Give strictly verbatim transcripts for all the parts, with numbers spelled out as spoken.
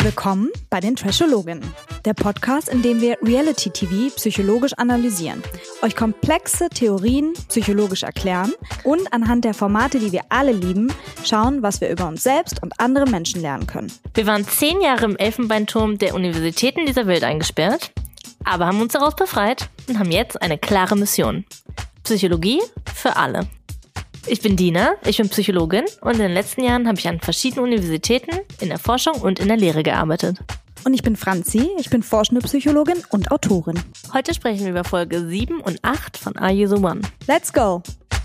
Willkommen bei den Trashologinnen, der Podcast, in dem wir Reality-T V psychologisch analysieren, euch komplexe Theorien psychologisch erklären und anhand der Formate, die wir alle lieben, schauen, was wir über uns selbst und andere Menschen lernen können. Wir waren zehn Jahre im Elfenbeinturm der Universitäten dieser Welt eingesperrt, aber haben uns daraus befreit und haben jetzt eine klare Mission. Psychologie für alle. Ich bin Dina, ich bin Psychologin und in den letzten Jahren habe ich an verschiedenen Universitäten, in der Forschung und in der Lehre gearbeitet. Und ich bin Franzi, ich bin forschende Psychologin und Autorin. Heute sprechen wir über Folge sieben und acht von Are You The One? Let's go!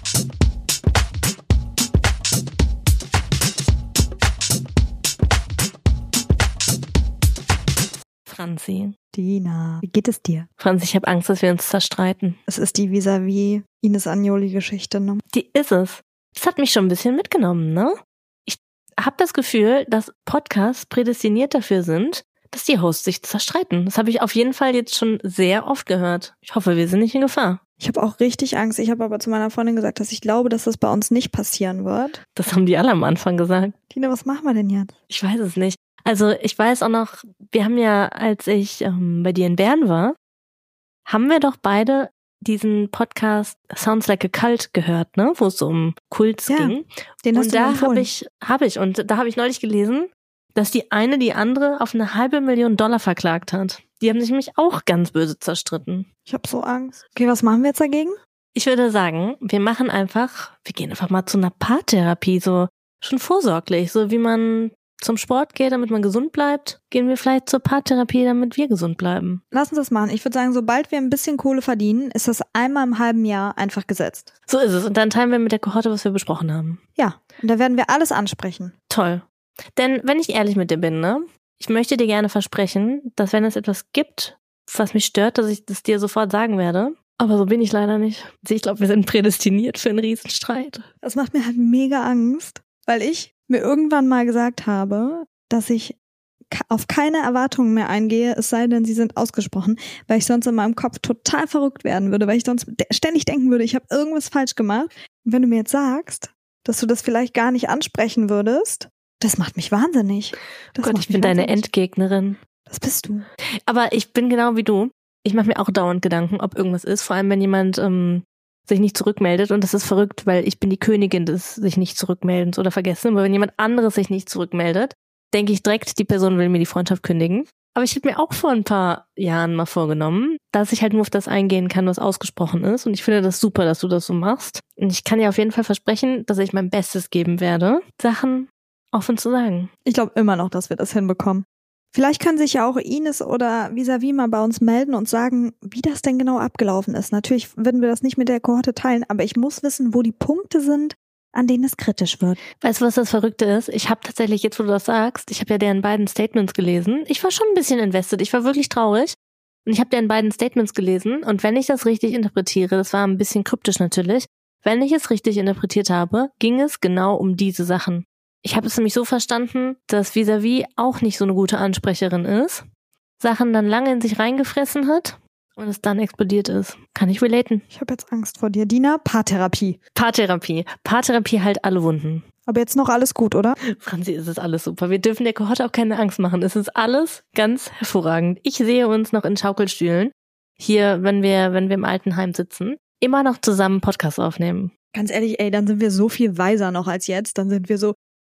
Franzi. Dina, wie geht es dir? Franzi, ich habe Angst, dass wir uns zerstreiten. Es ist die vis-à-vis Ines Agnoli-Geschichte, ne? Die ist es. Das hat mich schon ein bisschen mitgenommen, ne? Ich habe das Gefühl, dass Podcasts prädestiniert dafür sind, dass die Hosts sich zerstreiten. Das habe ich auf jeden Fall jetzt schon sehr oft gehört. Ich hoffe, wir sind nicht in Gefahr. Ich habe auch richtig Angst. Ich habe aber zu meiner Freundin gesagt, dass ich glaube, dass das bei uns nicht passieren wird. Das haben die alle am Anfang gesagt. Dina, was machen wir denn jetzt? Ich weiß es nicht. Also ich weiß auch noch, wir haben ja, als ich ähm, bei dir in Bern war, haben wir doch beide diesen Podcast Sounds Like a Cult gehört, ne, wo es so um Kults ja, ging. Den hast und du mir da empfohlen. habe ich, habe ich, und da habe ich neulich gelesen, dass die eine die andere auf eine halbe Million Dollar verklagt hat. Die haben sich nämlich auch ganz böse zerstritten. Ich habe so Angst. Okay, was machen wir jetzt dagegen? Ich würde sagen, wir machen einfach, wir gehen einfach mal zu einer Paartherapie, so schon vorsorglich, so wie man zum Sport geht, damit man gesund bleibt, gehen wir vielleicht zur Paartherapie, damit wir gesund bleiben. Lass uns das machen. Ich würde sagen, sobald wir ein bisschen Kohle verdienen, ist das einmal im halben Jahr einfach gesetzt. So ist es. Und dann teilen wir mit der Kohorte, was wir besprochen haben. Ja, und da werden wir alles ansprechen. Toll. Denn wenn ich ehrlich mit dir bin, ne, ich möchte dir gerne versprechen, dass wenn es etwas gibt, was mich stört, dass ich das dir sofort sagen werde. Aber so bin ich leider nicht. Ich glaube, wir sind prädestiniert für einen Riesenstreit. Das macht mir halt mega Angst, weil ich mir irgendwann mal gesagt habe, dass ich auf keine Erwartungen mehr eingehe, es sei denn, sie sind ausgesprochen, weil ich sonst in meinem Kopf total verrückt werden würde, weil ich sonst ständig denken würde, ich habe irgendwas falsch gemacht. Und wenn du mir jetzt sagst, dass du das vielleicht gar nicht ansprechen würdest, das macht mich wahnsinnig. Das Gott, ich bin deine Endgegnerin. Das bist du. Aber ich bin genau wie du. Ich mache mir auch dauernd Gedanken, ob irgendwas ist, vor allem wenn jemand ähm, sich nicht zurückmeldet, und das ist verrückt, weil ich bin die Königin des sich nicht zurückmeldens oder Vergessen, aber wenn jemand anderes sich nicht zurückmeldet, denke ich direkt, die Person will mir die Freundschaft kündigen. Aber ich habe mir auch vor ein paar Jahren mal vorgenommen, dass ich halt nur auf das eingehen kann, was ausgesprochen ist, und ich finde das super, dass du das so machst. Und ich kann dir auf jeden Fall versprechen, dass ich mein Bestes geben werde, Sachen offen zu sagen. Ich glaube immer noch, dass wir das hinbekommen. Vielleicht kann sich ja auch Ines oder vis-à-vis mal bei uns melden und sagen, wie das denn genau abgelaufen ist. Natürlich würden wir das nicht mit der Kohorte teilen, aber ich muss wissen, wo die Punkte sind, an denen es kritisch wird. Weißt du, was das Verrückte ist? Ich habe tatsächlich, jetzt wo du das sagst, ich habe ja deren beiden Statements gelesen. Ich war schon ein bisschen invested, ich war wirklich traurig. Und ich habe deren beiden Statements gelesen, und wenn ich das richtig interpretiere, das war ein bisschen kryptisch natürlich, wenn ich es richtig interpretiert habe, ging es genau um diese Sachen. Ich habe es nämlich so verstanden, dass vis-à-vis auch nicht so eine gute Ansprecherin ist, Sachen dann lange in sich reingefressen hat und es dann explodiert ist. Kann ich relaten. Ich habe jetzt Angst vor dir. Dina, Paartherapie. Paartherapie. Paartherapie heilt alle Wunden. Aber jetzt noch alles gut, oder? Franzi, es ist alles super. Wir dürfen der Kohorte auch keine Angst machen. Es ist alles ganz hervorragend. Ich sehe uns noch in Schaukelstühlen, hier, wenn wir, wenn wir im Altenheim sitzen, immer noch zusammen Podcasts aufnehmen. Ganz ehrlich, ey, dann sind wir so viel weiser noch als jetzt. Dann sind wir so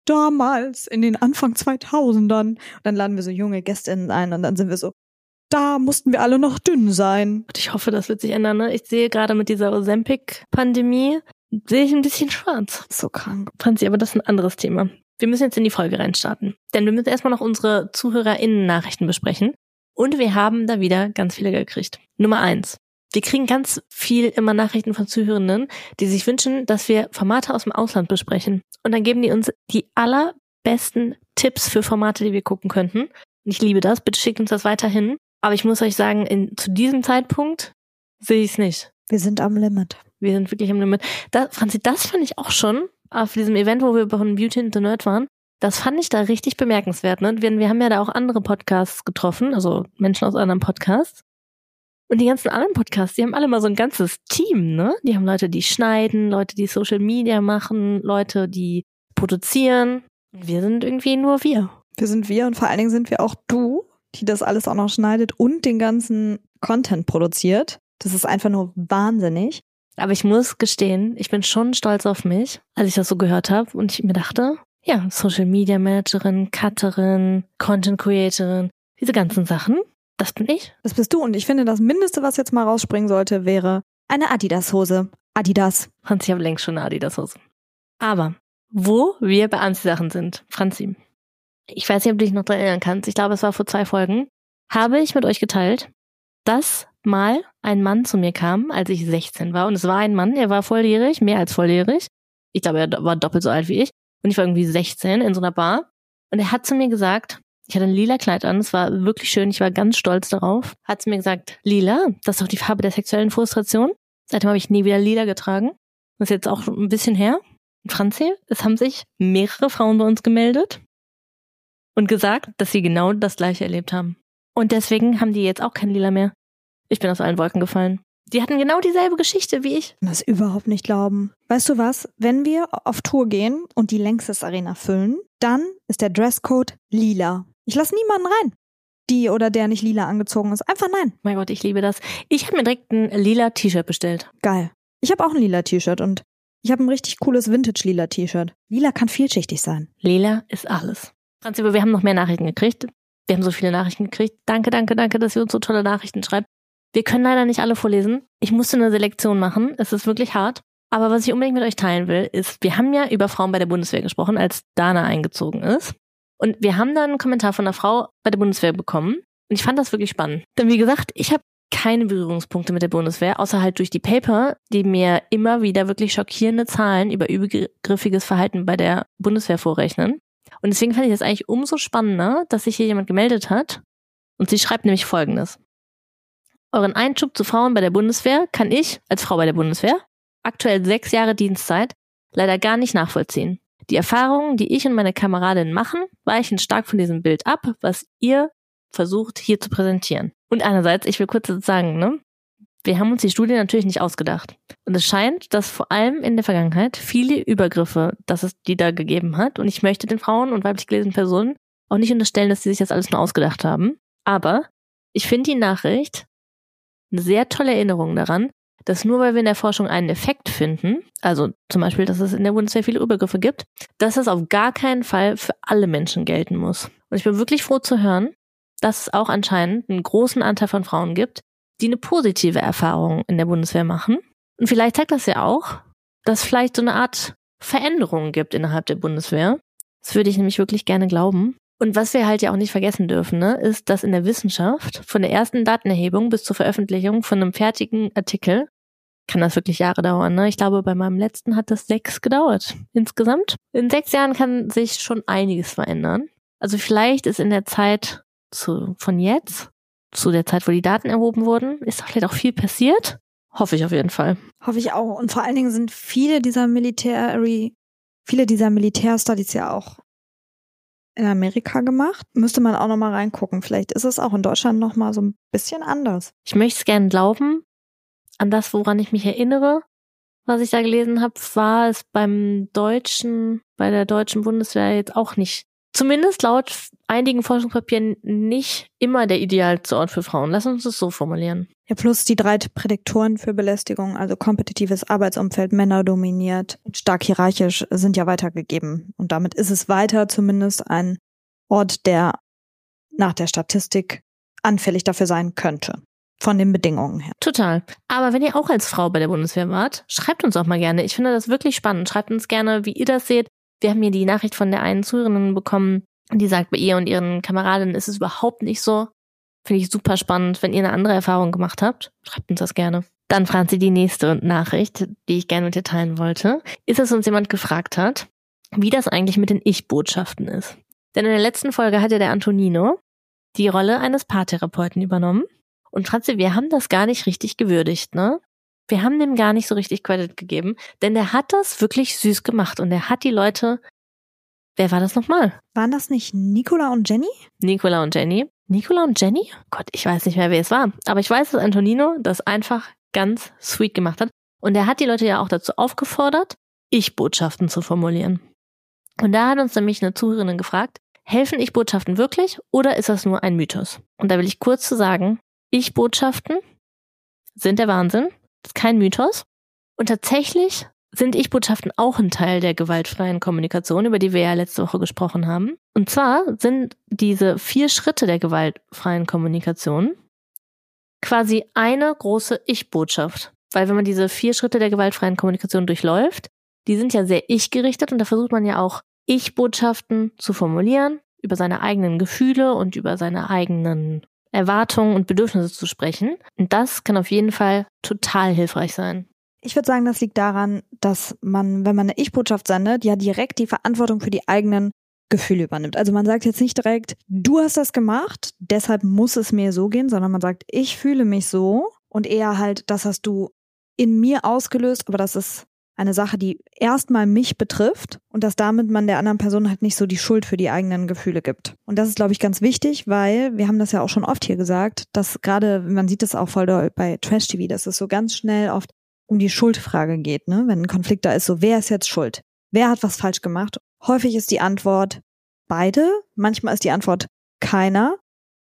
damals in den Anfang zweitausendern. Und dann laden wir so junge GästInnen ein und dann sind wir so, da mussten wir alle noch dünn sein. Und ich hoffe, das wird sich ändern, ne? Ich sehe gerade mit dieser Ozempic-Pandemie, sehe ich ein bisschen schwarz. So krank. Franzi, aber das ist ein anderes Thema. Wir müssen jetzt in die Folge reinstarten. Denn wir müssen erstmal noch unsere ZuhörerInnen-Nachrichten besprechen. Und wir haben da wieder ganz viele gekriegt. Nummer eins. Wir kriegen ganz viel immer Nachrichten von Zuhörenden, die sich wünschen, dass wir Formate aus dem Ausland besprechen. Und dann geben die uns die allerbesten Tipps für Formate, die wir gucken könnten. Und ich liebe das. Bitte schickt uns das weiterhin. Aber ich muss euch sagen, in, zu diesem Zeitpunkt sehe ich es nicht. Wir sind am Limit. Wir sind wirklich am Limit. Da, Franzi, das fand ich auch schon auf diesem Event, wo wir von Beauty and the Nerd waren. Das fand ich da richtig bemerkenswert. Ne? Wir, wir haben ja da auch andere Podcasts getroffen, also Menschen aus anderen Podcasts. Und die ganzen anderen Podcasts, die haben alle mal so ein ganzes Team, ne? Die haben Leute, die schneiden, Leute, die Social Media machen, Leute, die produzieren. Und wir sind irgendwie nur wir. Wir sind wir und vor allen Dingen sind wir auch du, die das alles auch noch schneidet und den ganzen Content produziert. Das ist einfach nur wahnsinnig. Aber ich muss gestehen, ich bin schon stolz auf mich, als ich das so gehört habe und ich mir dachte, ja, Social Media Managerin, Cutterin, Content Creatorin, diese ganzen Sachen, das bin ich. Das bist du und ich finde, das Mindeste, was jetzt mal rausspringen sollte, wäre eine Adidas-Hose. Adidas. Franzi, ich habe längst schon eine Adidas-Hose. Aber wo wir bei Anziehsachen sind, Franzi, ich weiß nicht, ob du dich noch daran erinnern kannst, ich glaube, es war vor zwei Folgen, habe ich mit euch geteilt, dass mal ein Mann zu mir kam, als ich sechzehn war. Und es war ein Mann, er war volljährig, mehr als volljährig. Ich glaube, er war doppelt so alt wie ich. Und ich war irgendwie sechzehn in so einer Bar. Und er hat zu mir gesagt, ich hatte ein lila Kleid an, es war wirklich schön, ich war ganz stolz darauf. Hat zu mir gesagt, lila, das ist doch die Farbe der sexuellen Frustration. Seitdem habe ich nie wieder lila getragen. Das ist jetzt auch ein bisschen her. Und Franzi, es haben sich mehrere Frauen bei uns gemeldet und gesagt, dass sie genau das Gleiche erlebt haben. Und deswegen haben die jetzt auch kein Lila mehr. Ich bin aus allen Wolken gefallen. Die hatten genau dieselbe Geschichte wie ich. Das überhaupt nicht glauben. Weißt du was? Wenn wir auf Tour gehen und die Längstes Arena füllen, dann ist der Dresscode lila. Ich lasse niemanden rein, die oder der nicht lila angezogen ist. Einfach nein. Mein Gott, ich liebe das. Ich habe mir direkt ein lila T-Shirt bestellt. Geil. Ich habe auch ein lila T-Shirt und ich habe ein richtig cooles Vintage-lila T-Shirt. Lila kann vielschichtig sein. Lila ist alles. Franzi, aber wir haben noch mehr Nachrichten gekriegt. Wir haben so viele Nachrichten gekriegt. Danke, danke, danke, dass ihr uns so tolle Nachrichten schreibt. Wir können leider nicht alle vorlesen. Ich musste eine Selektion machen. Es ist wirklich hart. Aber was ich unbedingt mit euch teilen will, ist, wir haben ja über Frauen bei der Bundeswehr gesprochen, als Dana eingezogen ist. Und wir haben dann einen Kommentar von einer Frau bei der Bundeswehr bekommen. Und ich fand das wirklich spannend. Denn wie gesagt, ich habe keine Berührungspunkte mit der Bundeswehr, außer halt durch die Paper, die mir immer wieder wirklich schockierende Zahlen über übergriffiges Verhalten bei der Bundeswehr vorrechnen. Und deswegen fand ich das eigentlich umso spannender, dass sich hier jemand gemeldet hat. Und sie schreibt nämlich Folgendes. Euren Einschub zu Frauen bei der Bundeswehr kann ich, als Frau bei der Bundeswehr, aktuell sechs Jahre Dienstzeit, leider gar nicht nachvollziehen. Die Erfahrungen, die ich und meine Kameradinnen machen, weichen stark von diesem Bild ab, was ihr versucht hier zu präsentieren. Und einerseits, ich will kurz sagen, ne, wir haben uns die Studie natürlich nicht ausgedacht. Und es scheint, dass vor allem in der Vergangenheit viele Übergriffe, dass es die da gegeben hat. Und ich möchte den Frauen und weiblich gelesenen Personen auch nicht unterstellen, dass sie sich das alles nur ausgedacht haben. Aber ich finde die Nachricht eine sehr tolle Erinnerung daran, dass nur weil wir in der Forschung einen Effekt finden, also zum Beispiel, dass es in der Bundeswehr viele Übergriffe gibt, dass es auf gar keinen Fall für alle Menschen gelten muss. Und ich bin wirklich froh zu hören, dass es auch anscheinend einen großen Anteil von Frauen gibt, die eine positive Erfahrung in der Bundeswehr machen. Und vielleicht zeigt das ja auch, dass es vielleicht so eine Art Veränderung gibt innerhalb der Bundeswehr. Das würde ich nämlich wirklich gerne glauben. Und was wir halt ja auch nicht vergessen dürfen, ne, ist, dass in der Wissenschaft von der ersten Datenerhebung bis zur Veröffentlichung von einem fertigen Artikel kann das wirklich Jahre dauern. Ne? Ich glaube, bei meinem letzten hat das sechs gedauert insgesamt. In sechs Jahren kann sich schon einiges verändern. Also vielleicht ist in der Zeit zu, von jetzt, zu der Zeit, wo die Daten erhoben wurden, ist da vielleicht auch viel passiert. Hoffe ich auf jeden Fall. Hoffe ich auch. Und vor allen Dingen sind viele dieser Military, viele dieser Militärstudies ja auch in Amerika gemacht. Müsste man auch nochmal reingucken. Vielleicht ist es auch in Deutschland nochmal so ein bisschen anders. Ich möchte es gerne glauben. An das, woran ich mich erinnere, was ich da gelesen habe, war es beim deutschen, bei der deutschen Bundeswehr jetzt auch nicht, zumindest laut einigen Forschungspapieren, nicht immer der idealste Ort für Frauen. Lass uns das so formulieren. Ja, plus die drei Prädiktoren für Belästigung, also kompetitives Arbeitsumfeld, Männer dominiert, stark hierarchisch, sind ja weitergegeben. Und damit ist es weiter zumindest ein Ort, der nach der Statistik anfällig dafür sein könnte. Von den Bedingungen her. Total. Aber wenn ihr auch als Frau bei der Bundeswehr wart, schreibt uns auch mal gerne. Ich finde das wirklich spannend. Schreibt uns gerne, wie ihr das seht. Wir haben hier die Nachricht von der einen Zuhörerin bekommen, die sagt, bei ihr und ihren Kameradinnen ist es überhaupt nicht so. Finde ich super spannend. Wenn ihr eine andere Erfahrung gemacht habt, schreibt uns das gerne. Dann, Franzi, die nächste Nachricht, die ich gerne mit dir teilen wollte, ist, dass uns jemand gefragt hat, wie das eigentlich mit den Ich-Botschaften ist. Denn in der letzten Folge hat ja der Antonino die Rolle eines Paartherapeuten übernommen. Und Franzi, wir haben das gar nicht richtig gewürdigt, ne? Wir haben dem gar nicht so richtig Credit gegeben, denn der hat das wirklich süß gemacht und er hat die Leute, wer war das nochmal? Waren das nicht Nicola und Jenny? Nicola und Jenny. Nicola und Jenny? Gott, ich weiß nicht mehr, wer es war. Aber ich weiß, dass Antonino das einfach ganz sweet gemacht hat. Und er hat die Leute ja auch dazu aufgefordert, Ich-Botschaften zu formulieren. Und da hat uns nämlich eine Zuhörerin gefragt, helfen Ich-Botschaften wirklich oder ist das nur ein Mythos? Und da will ich kurz zu sagen, Ich-Botschaften sind der Wahnsinn, das ist kein Mythos. Und tatsächlich sind Ich-Botschaften auch ein Teil der gewaltfreien Kommunikation, über die wir ja letzte Woche gesprochen haben. Und zwar sind diese vier Schritte der gewaltfreien Kommunikation quasi eine große Ich-Botschaft. Weil wenn man diese vier Schritte der gewaltfreien Kommunikation durchläuft, die sind ja sehr ich-gerichtet und da versucht man ja auch Ich-Botschaften zu formulieren, über seine eigenen Gefühle und über seine eigenen Erwartungen und Bedürfnisse zu sprechen. Und das kann auf jeden Fall total hilfreich sein. Ich würde sagen, das liegt daran, dass man, wenn man eine Ich-Botschaft sendet, ja direkt die Verantwortung für die eigenen Gefühle übernimmt. Also man sagt jetzt nicht direkt, du hast das gemacht, deshalb muss es mir so gehen, sondern man sagt, ich fühle mich so und eher halt, das hast du in mir ausgelöst, aber das ist eine Sache, die erstmal mich betrifft und dass damit man der anderen Person halt nicht so die Schuld für die eigenen Gefühle gibt. Und das ist, glaube ich, ganz wichtig, weil wir haben das ja auch schon oft hier gesagt, dass gerade, man sieht das auch voll doll bei Trash-T V, dass es so ganz schnell oft um die Schuldfrage geht, ne? Wenn ein Konflikt da ist, so wer ist jetzt schuld? Wer hat was falsch gemacht? Häufig ist die Antwort beide, manchmal ist die Antwort keiner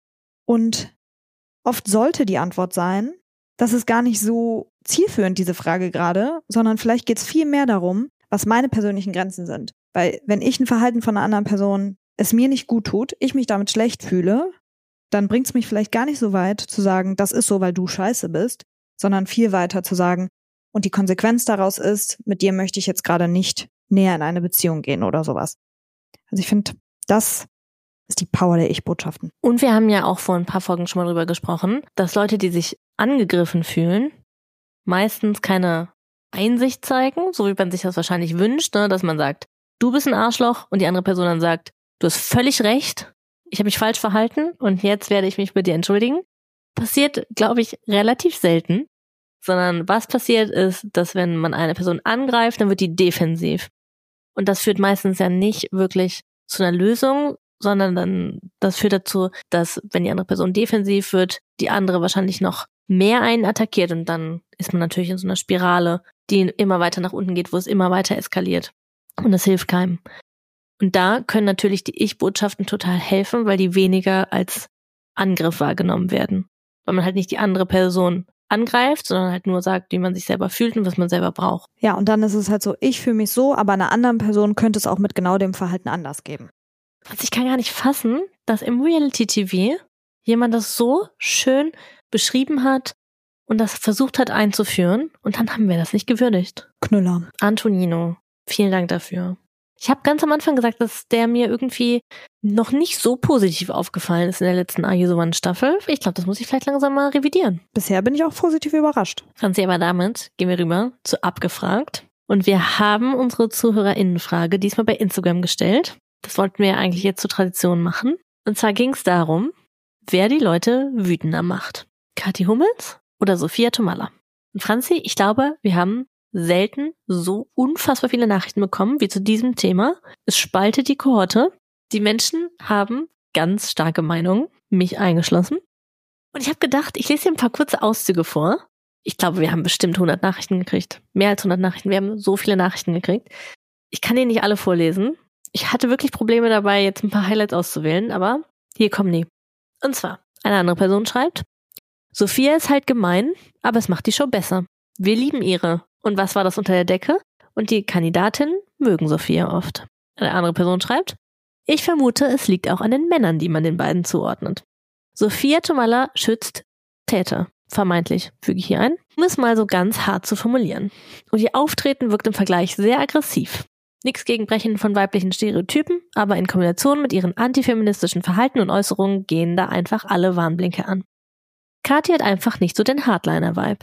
und oft sollte die Antwort sein, das ist gar nicht so zielführend, diese Frage gerade, sondern vielleicht geht es viel mehr darum, was meine persönlichen Grenzen sind. Weil wenn ich ein Verhalten von einer anderen Person es mir nicht gut tut, ich mich damit schlecht fühle, dann bringt es mich vielleicht gar nicht so weit zu sagen, das ist so, weil du scheiße bist, sondern viel weiter zu sagen, und die Konsequenz daraus ist, mit dir möchte ich jetzt gerade nicht näher in eine Beziehung gehen oder sowas. Also ich finde, das ist die Power der Ich-Botschaften. Und wir haben ja auch vor ein paar Folgen schon mal drüber gesprochen, dass Leute, die sich angegriffen fühlen, meistens keine Einsicht zeigen, so wie man sich das wahrscheinlich wünscht, ne? Dass man sagt, du bist ein Arschloch und die andere Person dann sagt, du hast völlig recht, ich habe mich falsch verhalten und jetzt werde ich mich bei dir entschuldigen. Passiert, glaube ich, relativ selten. Sondern was passiert ist, dass wenn man eine Person angreift, dann wird die defensiv. Und das führt meistens ja nicht wirklich zu einer Lösung, sondern dann das führt dazu, dass wenn die andere Person defensiv wird, die andere wahrscheinlich noch mehr einen attackiert und dann ist man natürlich in so einer Spirale, die immer weiter nach unten geht, wo es immer weiter eskaliert. Und das hilft keinem. Und da können natürlich die Ich-Botschaften total helfen, weil die weniger als Angriff wahrgenommen werden. Weil man halt nicht die andere Person angreift, sondern halt nur sagt, wie man sich selber fühlt und was man selber braucht. Ja, und dann ist es halt so, ich fühle mich so, aber einer anderen Person könnte es auch mit genau dem Verhalten anders geben. Also ich kann gar nicht fassen, dass im Reality-T V jemand das so schön beschrieben hat und das versucht hat einzuführen und dann haben wir das nicht gewürdigt. Knüller. Antonino, vielen Dank dafür. Ich habe ganz am Anfang gesagt, dass der mir irgendwie noch nicht so positiv aufgefallen ist in der letzten Are You the One Staffel. Ich glaube, das muss ich vielleicht langsam mal revidieren. Bisher bin ich auch positiv überrascht. Franzi, aber damit gehen wir rüber zu Abgefragt. Und wir haben unsere ZuhörerInnenfrage diesmal bei Instagram gestellt. Das wollten wir eigentlich jetzt zur Tradition machen. Und zwar ging es darum, wer die Leute wütender macht. Kathi Hummels oder Sophia Tomalla? Und Franzi, ich glaube, wir haben selten so unfassbar viele Nachrichten bekommen wie zu diesem Thema. Es spaltet die Kohorte. Die Menschen haben ganz starke Meinungen, mich eingeschlossen. Und ich habe gedacht, ich lese hier ein paar kurze Auszüge vor. Ich glaube, wir haben bestimmt hundert Nachrichten gekriegt. Mehr als hundert Nachrichten. Wir haben so viele Nachrichten gekriegt. Ich kann die nicht alle vorlesen. Ich hatte wirklich Probleme dabei, jetzt ein paar Highlights auszuwählen, aber hier kommen die. Und zwar, eine andere Person schreibt, Sophia ist halt gemein, aber es macht die Show besser. Wir lieben ihre. Und was war das unter der Decke? Und die Kandidatinnen mögen Sophia oft. Eine andere Person schreibt, ich vermute, es liegt auch an den Männern, die man den beiden zuordnet. Sophia Tomalla schützt Täter. Vermeintlich, füge ich hier ein, um es mal so ganz hart zu formulieren. Und ihr Auftreten wirkt im Vergleich sehr aggressiv. Nichts gegen Brechen von weiblichen Stereotypen, aber in Kombination mit ihren antifeministischen Verhalten und Äußerungen gehen da einfach alle Warnblinker an. Kathi hat einfach nicht so den Hardliner-Vibe.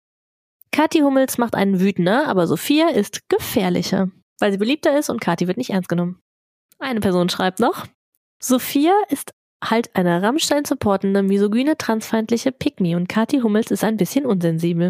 Kathi Hummels macht einen wütender, aber Sophia ist gefährlicher, weil sie beliebter ist und Kathi wird nicht ernst genommen. Eine Person schreibt noch, Sophia ist halt eine Rammstein-supportende, misogyne, transfeindliche Pick-me und Kathi Hummels ist ein bisschen unsensibel.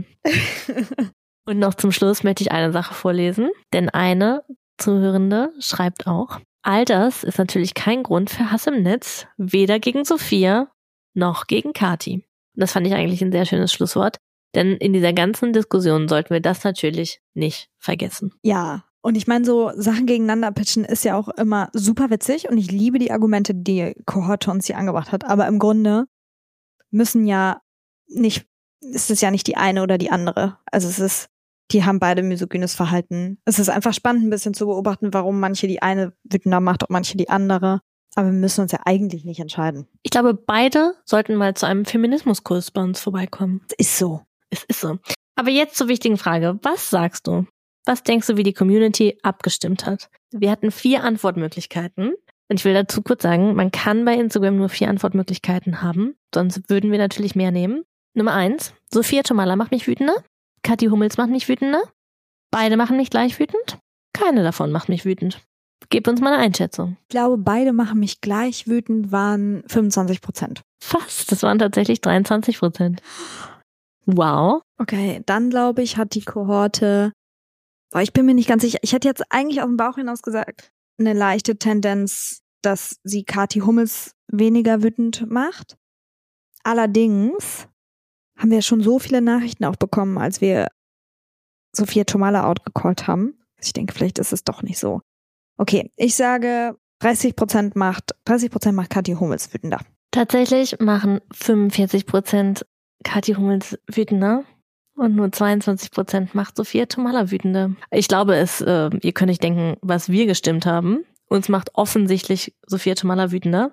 Und noch zum Schluss möchte ich eine Sache vorlesen, denn eine Zuhörende schreibt auch, all das ist natürlich kein Grund für Hass im Netz, weder gegen Sophia noch gegen Kathi. Und das fand ich eigentlich ein sehr schönes Schlusswort, denn in dieser ganzen Diskussion sollten wir das natürlich nicht vergessen. Ja, Und ich meine, so Sachen gegeneinander pitchen ist ja auch immer super witzig und ich liebe die Argumente, die Kohorte uns hier angebracht hat. Aber im Grunde müssen ja nicht, ist es ja nicht die eine oder die andere. Also es ist, die haben beide misogynes Verhalten. Es ist einfach spannend, ein bisschen zu beobachten, warum manche die eine wütender macht und manche die andere. Aber wir müssen uns ja eigentlich nicht entscheiden. Ich glaube, beide sollten mal zu einem Feminismuskurs bei uns vorbeikommen. Es ist so. Es ist so. Aber jetzt zur wichtigen Frage. Was sagst du? Was denkst du, wie die Community abgestimmt hat? Wir hatten vier Antwortmöglichkeiten. Und ich will dazu kurz sagen, man kann bei Instagram nur vier Antwortmöglichkeiten haben. Sonst würden wir natürlich mehr nehmen. Nummer eins. Sophia Tomalla macht mich wütender. Kathi Hummels macht mich wütender. Beide machen mich gleich wütend. Keine davon macht mich wütend. Gib uns mal eine Einschätzung. Ich glaube, beide machen mich gleich wütend, waren fünfundzwanzig Prozent. Fast. Das waren tatsächlich dreiundzwanzig Prozent. Wow. Okay, dann glaube ich, hat die Kohorte, boah, ich bin mir nicht ganz sicher, ich hätte jetzt eigentlich aus dem Bauch hinaus gesagt, eine leichte Tendenz, dass sie Kathi Hummels weniger wütend macht. Allerdings haben wir schon so viele Nachrichten auch bekommen, als wir Sophia Tomalla outgecallt haben. Ich denke, vielleicht ist es doch nicht so. Okay, ich sage, dreißig Prozent macht, dreißig Prozent macht Kathi Hummels wütender. Tatsächlich machen fünfundvierzig Prozent Kathi Hummels wütender und nur zweiundzwanzig Prozent macht Sophia Tomalla wütender. Ich glaube, es, äh, ihr könnt nicht denken, was wir gestimmt haben. Uns macht offensichtlich Sophia Tomalla wütender.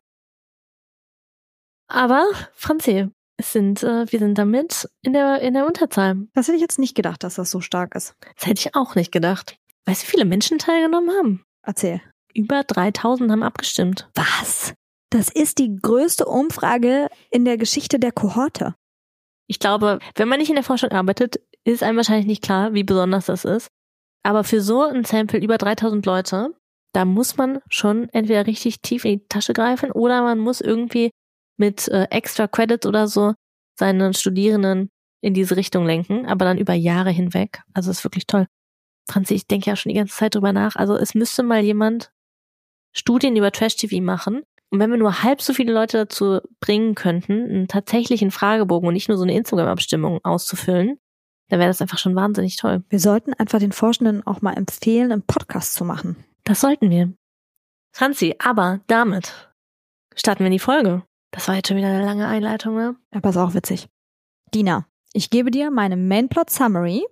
Aber, Franzi, es sind, äh, wir sind damit in der, in der Unterzahl. Das hätte ich jetzt nicht gedacht, dass das so stark ist. Das hätte ich auch nicht gedacht. Weißt du, wie viele Menschen teilgenommen haben? Erzähl. Über dreitausend haben abgestimmt. Was? Das ist die größte Umfrage in der Geschichte der Kohorte. Ich glaube, wenn man nicht in der Forschung arbeitet, ist einem wahrscheinlich nicht klar, wie besonders das ist. Aber für so ein Sample über dreitausend Leute, da muss man schon entweder richtig tief in die Tasche greifen oder man muss irgendwie mit äh, extra Credits oder so seine Studierenden in diese Richtung lenken, aber dann über Jahre hinweg. Also ist wirklich toll. Franzi, ich denke ja schon die ganze Zeit drüber nach. Also es müsste mal jemand Studien über Trash-T V machen. Und wenn wir nur halb so viele Leute dazu bringen könnten, einen tatsächlichen Fragebogen und nicht nur so eine Instagram-Abstimmung auszufüllen, dann wäre das einfach schon wahnsinnig toll. Wir sollten einfach den Forschenden auch mal empfehlen, einen Podcast zu machen. Das sollten wir. Franzi, aber damit starten wir in die Folge. Das war jetzt schon wieder eine lange Einleitung, ne? Aber ist auch witzig. Dina, ich gebe dir meine Mainplot-Summary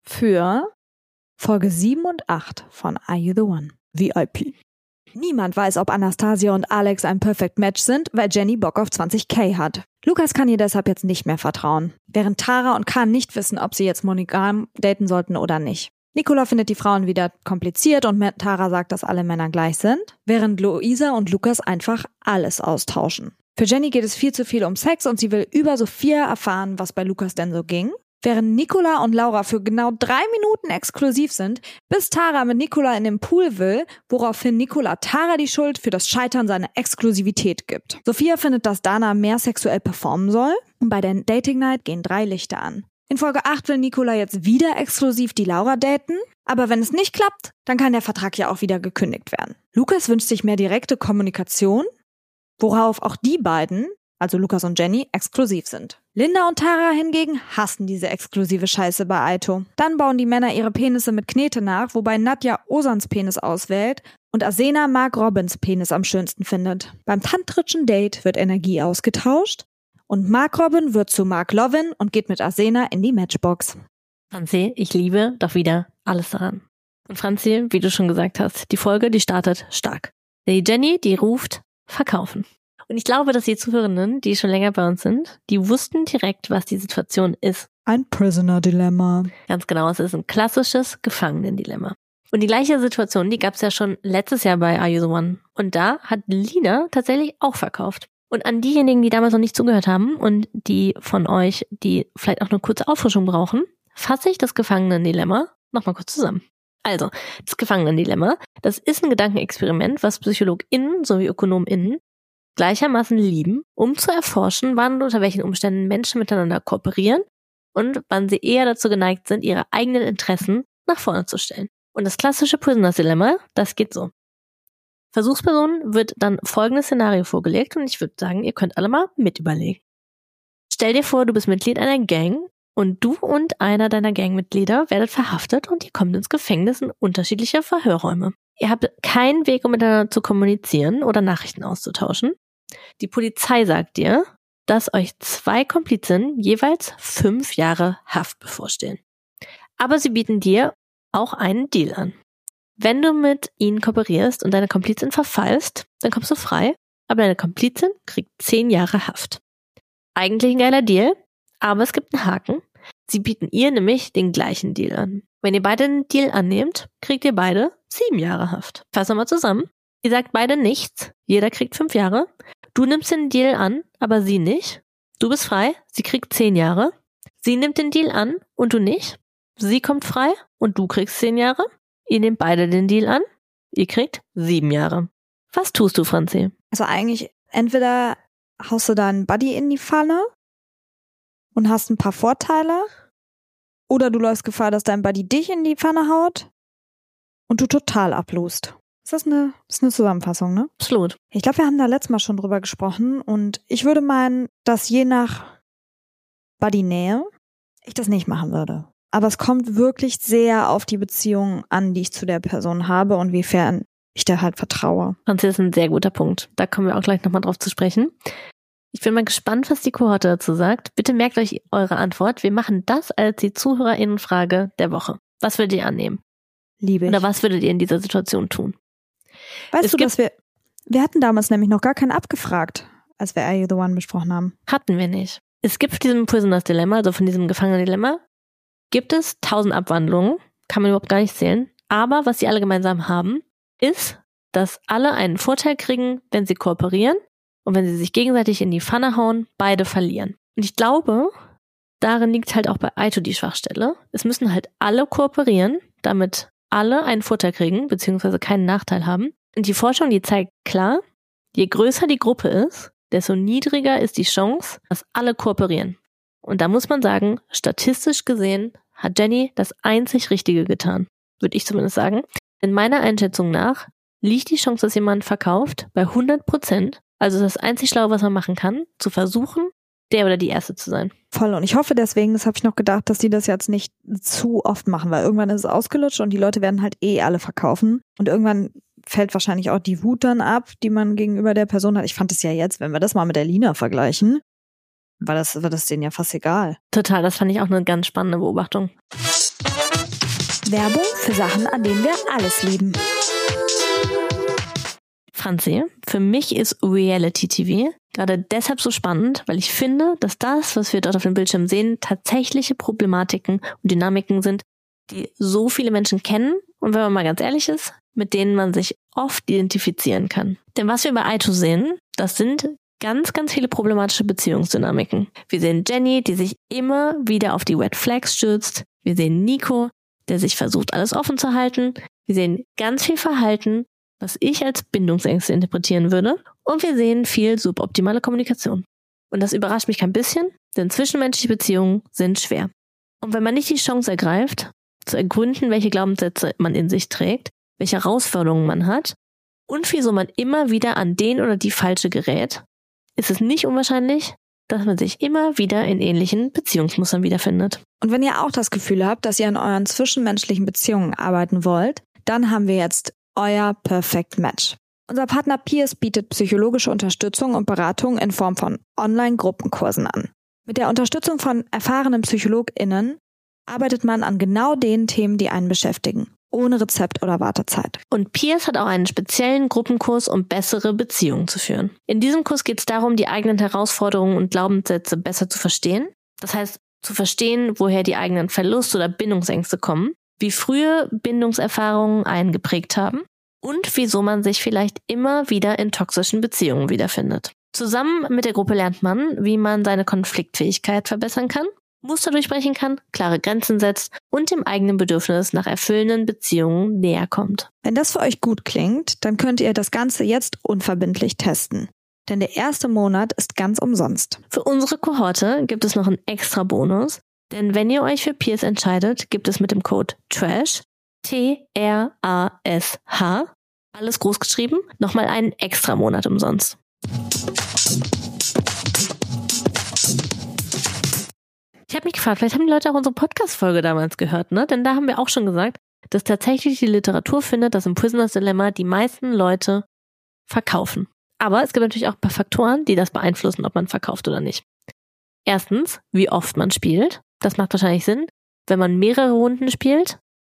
für Folge sieben und acht von Are You the One? V I P. Niemand weiß, ob Anastasia und Alex ein Perfect Match sind, weil Jenny Bock auf zwanzig K hat. Lukas kann ihr deshalb jetzt nicht mehr vertrauen. Während Tara und Khan nicht wissen, ob sie jetzt monogam daten sollten oder nicht. Nicola findet die Frauen wieder kompliziert und Tara sagt, dass alle Männer gleich sind, während Luisa und Lukas einfach alles austauschen. Für Jenny geht es viel zu viel um Sex und sie will über Sophia erfahren, was bei Lukas denn so ging. Während Nicola und Laura für genau drei Minuten exklusiv sind, bis Tara mit Nicola in den Pool will, woraufhin Nicola Tara die Schuld für das Scheitern seiner Exklusivität gibt. Sophia findet, dass Dana mehr sexuell performen soll und bei der Dating Night gehen drei Lichter an. In Folge acht will Nicola jetzt wieder exklusiv die Laura daten, aber wenn es nicht klappt, dann kann der Vertrag ja auch wieder gekündigt werden. Lukas wünscht sich mehr direkte Kommunikation, worauf auch die beiden, also Lukas und Jenny, exklusiv sind. Linda und Tara hingegen hassen diese exklusive Scheiße bei Aito. Dann bauen die Männer ihre Penisse mit Knete nach, wobei Nadja Osans Penis auswählt und Asena Mark Robins Penis am schönsten findet. Beim tantrischen Date wird Energie ausgetauscht und Mark Robin wird zu Mark Lovin und geht mit Asena in die Matchbox. Franzi, ich liebe doch wieder alles daran. Und Franzi, wie du schon gesagt hast, die Folge, die startet stark. Die Jenny, die ruft, verkaufen. Und ich glaube, dass die Zuhörenden, die schon länger bei uns sind, die wussten direkt, was die Situation ist. Ein Prisoner-Dilemma. Ganz genau, es ist ein klassisches Gefangenen-Dilemma. Und die gleiche Situation, die gab es ja schon letztes Jahr bei Are You the One? Und da hat Lina tatsächlich auch verkauft. Und an diejenigen, die damals noch nicht zugehört haben und die von euch, die vielleicht auch eine kurze Auffrischung brauchen, fasse ich das Gefangenen-Dilemma nochmal kurz zusammen. Also, das Gefangenen-Dilemma, das ist ein Gedankenexperiment, was PsychologInnen sowie ÖkonomInnen gleichermaßen lieben, um zu erforschen, wann und unter welchen Umständen Menschen miteinander kooperieren und wann sie eher dazu geneigt sind, ihre eigenen Interessen nach vorne zu stellen. Und das klassische Prisoners Dilemma, das geht so. Versuchspersonen wird dann folgendes Szenario vorgelegt und ich würde sagen, ihr könnt alle mal mit überlegen. Stell dir vor, du bist Mitglied einer Gang Und du und einer deiner Gangmitglieder werdet verhaftet und ihr kommt ins Gefängnis in unterschiedliche Verhörräume. Ihr habt keinen Weg, um miteinander zu kommunizieren oder Nachrichten auszutauschen. Die Polizei sagt dir, dass euch zwei Komplizen jeweils fünf Jahre Haft bevorstehen. Aber sie bieten dir auch einen Deal an. Wenn du mit ihnen kooperierst und deine Komplizin verfallst, dann kommst du frei, aber deine Komplizin kriegt zehn Jahre Haft. Eigentlich ein geiler Deal, aber es gibt einen Haken. Sie bieten ihr nämlich den gleichen Deal an. Wenn ihr beide den Deal annehmt, kriegt ihr beide sieben Jahre Haft. Fassen wir mal zusammen. Ihr sagt beide nichts, jeder kriegt fünf Jahre. Du nimmst den Deal an, aber sie nicht. Du bist frei, sie kriegt zehn Jahre. Sie nimmt den Deal an und du nicht. Sie kommt frei und du kriegst zehn Jahre. Ihr nehmt beide den Deal an, ihr kriegt sieben Jahre. Was tust du, Franzi? Also eigentlich, entweder haust du da einen Buddy in die Pfanne und hast ein paar Vorteile, oder du läufst Gefahr, dass dein Buddy dich in die Pfanne haut und du total ablust. Ist das eine, ist eine Zusammenfassung, ne? Absolut. Ich glaube, wir haben da letztes Mal schon drüber gesprochen und ich würde meinen, dass je nach Buddy-Nähe ich das nicht machen würde. Aber es kommt wirklich sehr auf die Beziehung an, die ich zu der Person habe und wiefern ich der halt vertraue. Franzi, das ist ein sehr guter Punkt. Da kommen wir auch gleich nochmal drauf zu sprechen. Ich bin mal gespannt, was die Kohorte dazu sagt. Bitte merkt euch eure Antwort. Wir machen das als die ZuhörerInnenfrage der Woche. Was würdet ihr annehmen? Liebe ich. Oder was würdet ihr in dieser Situation tun? Weißt es du, dass wir, wir hatten damals nämlich noch gar keinen abgefragt, als wir Are You the One besprochen haben. Hatten wir nicht. Es gibt von diesem Prisoners Dilemma, also von diesem Gefangenen-Dilemma, gibt es tausend Abwandlungen, kann man überhaupt gar nicht zählen. Aber was sie alle gemeinsam haben, ist, dass alle einen Vorteil kriegen, wenn sie kooperieren und wenn sie sich gegenseitig in die Pfanne hauen, beide verlieren. Und ich glaube, darin liegt halt auch bei Aito die Schwachstelle. Es müssen halt alle kooperieren, damit alle einen Vorteil kriegen, beziehungsweise keinen Nachteil haben. Und die Forschung, die zeigt klar, je größer die Gruppe ist, desto niedriger ist die Chance, dass alle kooperieren. Und da muss man sagen, statistisch gesehen hat Jenny das einzig Richtige getan, würde ich zumindest sagen. In meiner Einschätzung nach liegt die Chance, dass jemand verkauft, bei hundert Prozent. Also das einzig Schlaue, was man machen kann, zu versuchen, der oder die Erste zu sein. Voll. Und ich hoffe deswegen, das habe ich noch gedacht, dass die das jetzt nicht zu oft machen, weil irgendwann ist es ausgelutscht und die Leute werden halt eh alle verkaufen. Und irgendwann fällt wahrscheinlich auch die Wut dann ab, die man gegenüber der Person hat. Ich fand es ja jetzt, wenn wir das mal mit der Lina vergleichen, war das, war das denen ja fast egal. Total, das fand ich auch eine ganz spannende Beobachtung. Werbung für Sachen, an denen wir alles lieben. Franzi, für mich ist Reality-T V gerade deshalb so spannend, weil ich finde, dass das, was wir dort auf dem Bildschirm sehen, tatsächliche Problematiken und Dynamiken sind, die so viele Menschen kennen und wenn man mal ganz ehrlich ist, mit denen man sich oft identifizieren kann. Denn was wir bei Aito sehen, das sind ganz, ganz viele problematische Beziehungsdynamiken. Wir sehen Jenny, die sich immer wieder auf die Red Flags stürzt. Wir sehen Nico, der sich versucht, alles offen zu halten. Wir sehen ganz viel Verhalten, was ich als Bindungsängste interpretieren würde. Und wir sehen viel suboptimale Kommunikation. Und das überrascht mich kein bisschen, denn zwischenmenschliche Beziehungen sind schwer. Und wenn man nicht die Chance ergreift, zu ergründen, welche Glaubenssätze man in sich trägt, welche Herausforderungen man hat und wieso man immer wieder an den oder die Falsche gerät, ist es nicht unwahrscheinlich, dass man sich immer wieder in ähnlichen Beziehungsmustern wiederfindet. Und wenn ihr auch das Gefühl habt, dass ihr an euren zwischenmenschlichen Beziehungen arbeiten wollt, dann haben wir jetzt euer Perfect Match. Unser Partner Piers bietet psychologische Unterstützung und Beratung in Form von Online-Gruppenkursen an. Mit der Unterstützung von erfahrenen PsychologInnen arbeitet man an genau den Themen, die einen beschäftigen, ohne Rezept oder Wartezeit. Und Piers hat auch einen speziellen Gruppenkurs, um bessere Beziehungen zu führen. In diesem Kurs geht es darum, die eigenen Herausforderungen und Glaubenssätze besser zu verstehen. Das heißt, zu verstehen, woher die eigenen Verlust- oder Bindungsängste kommen, wie frühe Bindungserfahrungen einen geprägt haben und wieso man sich vielleicht immer wieder in toxischen Beziehungen wiederfindet. Zusammen mit der Gruppe lernt man, wie man seine Konfliktfähigkeit verbessern kann, Muster durchbrechen kann, klare Grenzen setzt und dem eigenen Bedürfnis nach erfüllenden Beziehungen näher kommt. Wenn das für euch gut klingt, dann könnt ihr das Ganze jetzt unverbindlich testen. Denn der erste Monat ist ganz umsonst. Für unsere Kohorte gibt es noch einen extra Bonus, denn wenn ihr euch für Piers entscheidet, gibt es mit dem Code TRASH, T R A S H, alles groß geschrieben, nochmal einen extra Monat umsonst. Ich habe mich gefragt, vielleicht haben die Leute auch unsere Podcast-Folge damals gehört, ne? Denn da haben wir auch schon gesagt, dass tatsächlich die Literatur findet, dass im Prisoner's Dilemma die meisten Leute verkaufen. Aber es gibt natürlich auch ein paar Faktoren, die das beeinflussen, ob man verkauft oder nicht. Erstens, wie oft man spielt. Das macht wahrscheinlich Sinn. Wenn man mehrere Runden spielt,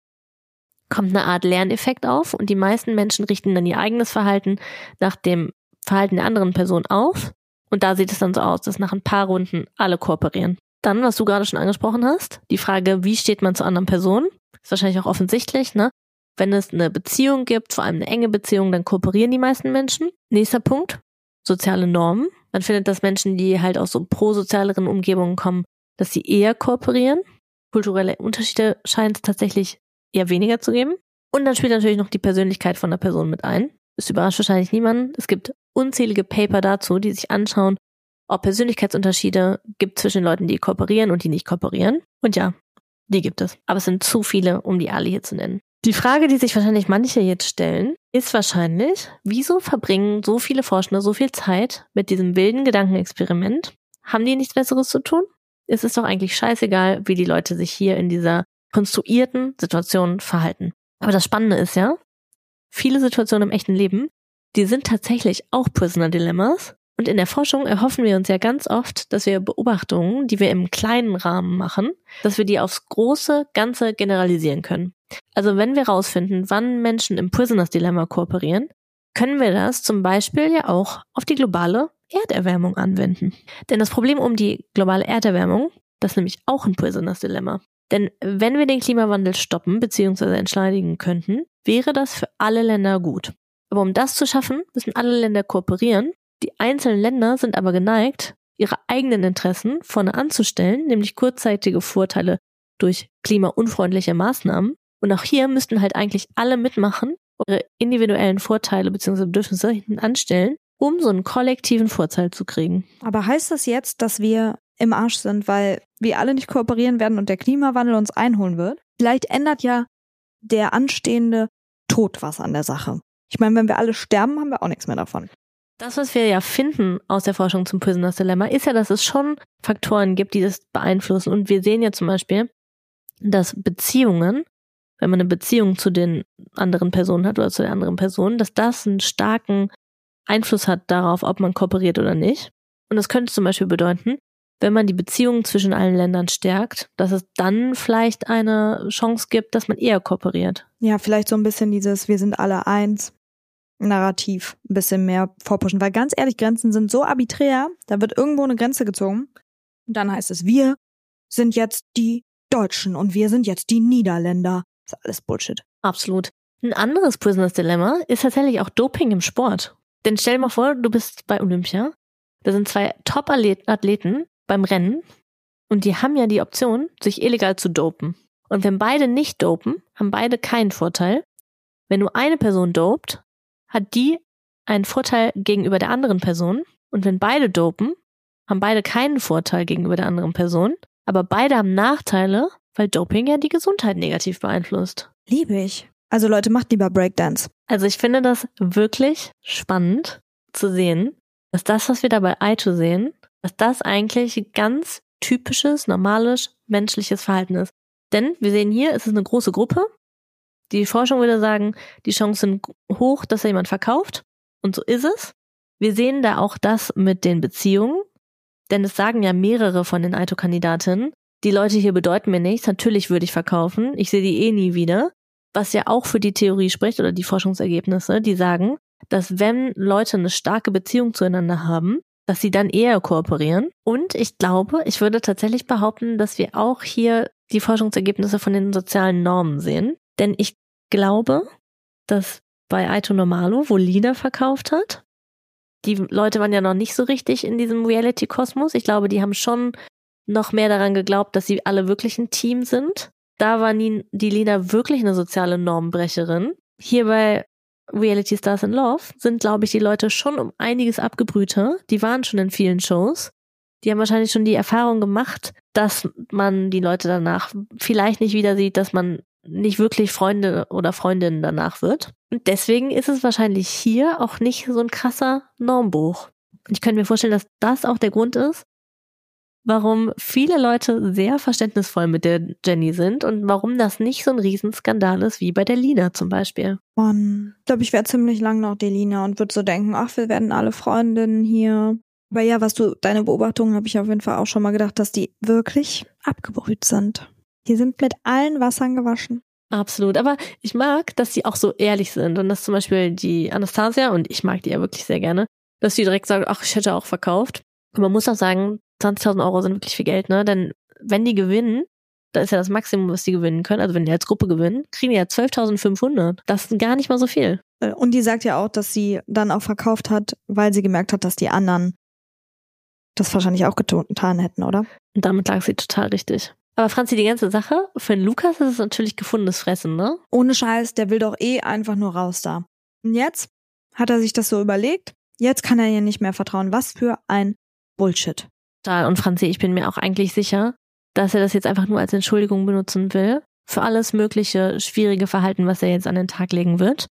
kommt eine Art Lerneffekt auf und die meisten Menschen richten dann ihr eigenes Verhalten nach dem Verhalten der anderen Person auf. Und da sieht es dann so aus, dass nach ein paar Runden alle kooperieren. Dann, was du gerade schon angesprochen hast, die Frage, wie steht man zu anderen Personen? Ist wahrscheinlich auch offensichtlich, ne? Wenn es eine Beziehung gibt, vor allem eine enge Beziehung, dann kooperieren die meisten Menschen. Nächster Punkt, soziale Normen. Man findet, dass Menschen, die halt aus so prosozialeren Umgebungen kommen, dass sie eher kooperieren. Kulturelle Unterschiede scheint es tatsächlich eher weniger zu geben. Und dann spielt natürlich noch die Persönlichkeit von der Person mit ein. Das überrascht wahrscheinlich niemanden. Es gibt unzählige Paper dazu, die sich anschauen, ob Persönlichkeitsunterschiede gibt zwischen Leuten, die kooperieren und die nicht kooperieren. Und ja, die gibt es. Aber es sind zu viele, um die alle hier zu nennen. Die Frage, die sich wahrscheinlich manche jetzt stellen, ist wahrscheinlich, wieso verbringen so viele Forschende so viel Zeit mit diesem wilden Gedankenexperiment? Haben die nichts Besseres zu tun? Es ist doch eigentlich scheißegal, wie die Leute sich hier in dieser konstruierten Situation verhalten. Aber das Spannende ist ja, viele Situationen im echten Leben, die sind tatsächlich auch Prisoner-Dilemmas. Und in der Forschung erhoffen wir uns ja ganz oft, dass wir Beobachtungen, die wir im kleinen Rahmen machen, dass wir die aufs große Ganze generalisieren können. Also wenn wir rausfinden, wann Menschen im Prisoners Dilemma kooperieren, können wir das zum Beispiel ja auch auf die globale Erderwärmung anwenden. Denn das Problem um die globale Erderwärmung, das ist nämlich auch ein Prisoners Dilemma. Denn wenn wir den Klimawandel stoppen bzw. entschleunigen könnten, wäre das für alle Länder gut. Aber um das zu schaffen, müssen alle Länder kooperieren. Die einzelnen Länder sind aber geneigt, ihre eigenen Interessen vorne anzustellen, nämlich kurzzeitige Vorteile durch klimaunfreundliche Maßnahmen. Und auch hier müssten halt eigentlich alle mitmachen, ihre individuellen Vorteile bzw. Bedürfnisse hinten anstellen, um so einen kollektiven Vorteil zu kriegen. Aber heißt das jetzt, dass wir im Arsch sind, weil wir alle nicht kooperieren werden und der Klimawandel uns einholen wird? Vielleicht ändert ja der anstehende Tod was an der Sache. Ich meine, wenn wir alle sterben, haben wir auch nichts mehr davon. Das, was wir ja finden aus der Forschung zum Prisoner's Dilemma, ist ja, dass es schon Faktoren gibt, die das beeinflussen. Und wir sehen ja zum Beispiel, dass Beziehungen, wenn man eine Beziehung zu den anderen Personen hat oder zu der anderen Person, dass das einen starken Einfluss hat darauf, ob man kooperiert oder nicht. Und das könnte zum Beispiel bedeuten, wenn man die Beziehungen zwischen allen Ländern stärkt, dass es dann vielleicht eine Chance gibt, dass man eher kooperiert. Ja, vielleicht so ein bisschen dieses Wir sind alle eins Narrativ ein bisschen mehr vorpushen. Weil ganz ehrlich, Grenzen sind so arbiträr, da wird irgendwo eine Grenze gezogen und dann heißt es, wir sind jetzt die Deutschen und wir sind jetzt die Niederländer. Das ist alles Bullshit. Absolut. Ein anderes Prisoners Dilemma ist tatsächlich auch Doping im Sport. Denn stell dir mal vor, du bist bei Olympia, da sind zwei Top-Athleten beim Rennen und die haben ja die Option, sich illegal zu dopen. Und wenn beide nicht dopen, haben beide keinen Vorteil. Wenn nur eine Person dopt, hat die einen Vorteil gegenüber der anderen Person. Und wenn beide dopen, haben beide keinen Vorteil gegenüber der anderen Person. Aber beide haben Nachteile, weil Doping ja die Gesundheit negativ beeinflusst. Liebe ich. Also Leute, macht lieber Breakdance. Also ich finde das wirklich spannend zu sehen, dass das, was wir da bei Aito sehen, dass das eigentlich ganz typisches, normales, menschliches Verhalten ist. Denn wir sehen hier, es ist eine große Gruppe. Die Forschung würde sagen, die Chancen sind hoch, dass da jemand verkauft. Und so ist es. Wir sehen da auch das mit den Beziehungen. Denn es sagen ja mehrere von den Aito-Kandidatinnen, die Leute hier bedeuten mir nichts, natürlich würde ich verkaufen, ich sehe die eh nie wieder. Was ja auch für die Theorie spricht oder die Forschungsergebnisse, die sagen, dass wenn Leute eine starke Beziehung zueinander haben, dass sie dann eher kooperieren. Und ich glaube, ich würde tatsächlich behaupten, dass wir auch hier die Forschungsergebnisse von den sozialen Normen sehen. Denn ich glaube, dass bei Aito Normalo, wo Lina verkauft hat, die Leute waren ja noch nicht so richtig in diesem Reality-Kosmos. Ich glaube, die haben schon noch mehr daran geglaubt, dass sie alle wirklich ein Team sind. Da war die Lina wirklich eine soziale Normbrecherin. Hier bei Reality Stars in Love sind, glaube ich, die Leute schon um einiges abgebrühter. Die waren schon in vielen Shows. Die haben wahrscheinlich schon die Erfahrung gemacht, dass man die Leute danach vielleicht nicht wieder sieht, dass man nicht wirklich Freunde oder Freundinnen danach wird. Und deswegen ist es wahrscheinlich hier auch nicht so ein krasser Normbruch. Und ich könnte mir vorstellen, dass das auch der Grund ist, warum viele Leute sehr verständnisvoll mit der Jenny sind und warum das nicht so ein Riesenskandal ist wie bei der Lina zum Beispiel. Mann, ich glaube, ich wäre ziemlich lang noch die Lina und würde so denken, ach, wir werden alle Freundinnen hier. Aber ja, was du, deine Beobachtungen habe ich auf jeden Fall auch schon mal gedacht, dass die wirklich abgebrüht sind. Die sind mit allen Wassern gewaschen. Absolut, aber ich mag, dass die auch so ehrlich sind und dass zum Beispiel die Anastasia, und ich mag die ja wirklich sehr gerne, dass die direkt sagt, ach, ich hätte auch verkauft. Und man muss auch sagen, zwanzigtausend Euro sind wirklich viel Geld, ne? Denn wenn die gewinnen, da ist ja das Maximum, was die gewinnen können, also wenn die als Gruppe gewinnen, kriegen die ja zwölftausendfünfhundert. Das ist gar nicht mal so viel. Und die sagt ja auch, dass sie dann auch verkauft hat, weil sie gemerkt hat, dass die anderen das wahrscheinlich auch getan hätten, oder? Und damit lag sie total richtig. Aber Franzi, die ganze Sache, für den Lukas ist es natürlich gefundenes Fressen, ne? Ohne Scheiß, der will doch eh einfach nur raus da. Und jetzt hat er sich das so überlegt, jetzt kann er ihr nicht mehr vertrauen. Was für ein Bullshit. Und Franzi, ich bin mir auch eigentlich sicher, dass er das jetzt einfach nur als Entschuldigung benutzen will für alles mögliche schwierige Verhalten, was er jetzt an den Tag legen wird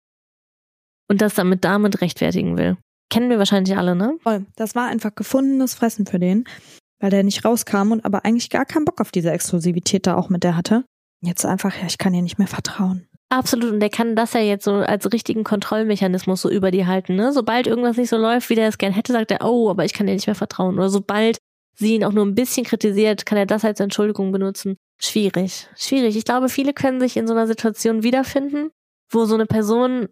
und das damit damit rechtfertigen will. Kennen wir wahrscheinlich alle, ne? Voll. Das war einfach gefundenes Fressen für den, weil der nicht rauskam und aber eigentlich gar keinen Bock auf diese Exklusivität da auch mit der hatte. Jetzt einfach, ja, ich kann ihr nicht mehr vertrauen. Absolut, und der kann das ja jetzt so als richtigen Kontrollmechanismus so über die halten, ne? Sobald irgendwas nicht so läuft, wie der es gern hätte, sagt er, oh, aber ich kann dir nicht mehr vertrauen. Oder sobald sie ihn auch nur ein bisschen kritisiert, kann er das als Entschuldigung benutzen. Schwierig, schwierig. Ich glaube, viele können sich in so einer Situation wiederfinden, wo so eine Person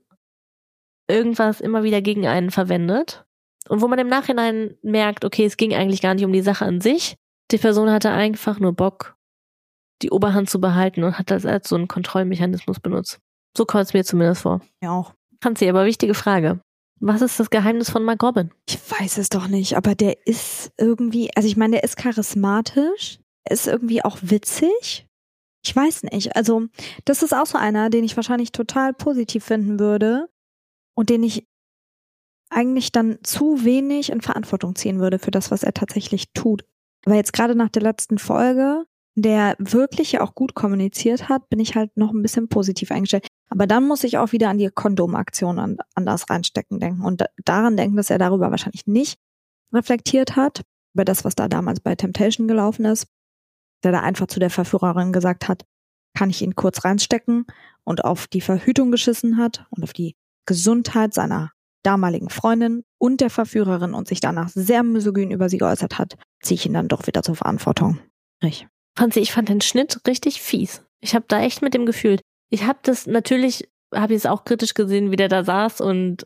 irgendwas immer wieder gegen einen verwendet und wo man im Nachhinein merkt, okay, es ging eigentlich gar nicht um die Sache an sich. Die Person hatte einfach nur Bock, die Oberhand zu behalten und hat das als so einen Kontrollmechanismus benutzt. So kommt es mir zumindest vor. Ja auch. Franzi, aber wichtige Frage. Was ist das Geheimnis von Mark Robin? Ich weiß es doch nicht, aber der ist irgendwie, also ich meine, der ist charismatisch, er ist irgendwie auch witzig. Ich weiß nicht, also das ist auch so einer, den ich wahrscheinlich total positiv finden würde und den ich eigentlich dann zu wenig in Verantwortung ziehen würde für das, was er tatsächlich tut. Aber jetzt gerade nach der letzten Folge, der wirklich ja auch gut kommuniziert hat, bin ich halt noch ein bisschen positiv eingestellt. Aber dann muss ich auch wieder an die Kondomaktion an, anders reinstecken denken und da, daran denken, dass er darüber wahrscheinlich nicht reflektiert hat, über das, was da damals bei Temptation gelaufen ist, der da einfach zu der Verführerin gesagt hat, kann ich ihn kurz reinstecken und auf die Verhütung geschissen hat und auf die Gesundheit seiner damaligen Freundin und der Verführerin und sich danach sehr misogyn über sie geäußert hat, ziehe ich ihn dann doch wieder zur Verantwortung. Richtig. Franzi, ich fand den Schnitt richtig fies. Ich habe da echt mit dem gefühlt. Ich habe das natürlich, habe ich es auch kritisch gesehen, wie der da saß und